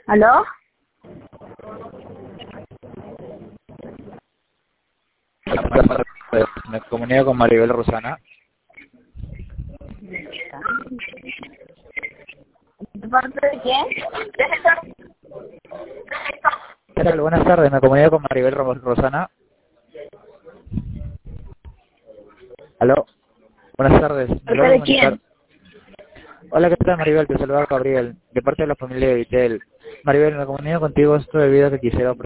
¿Aló? Me comunico con Maribel Rosana. ¿De parte de quién? ¿Qué tal? Buenas tardes, me comunico con Maribel Rosana. ¿Aló? Buenas tardes. ¿De parte de quién? Hola, ¿qué tal, Maribel? Te saluda Gabriel, de parte de la familia de Vitel. Maribel, me comunico contigo esto debido a que quisiera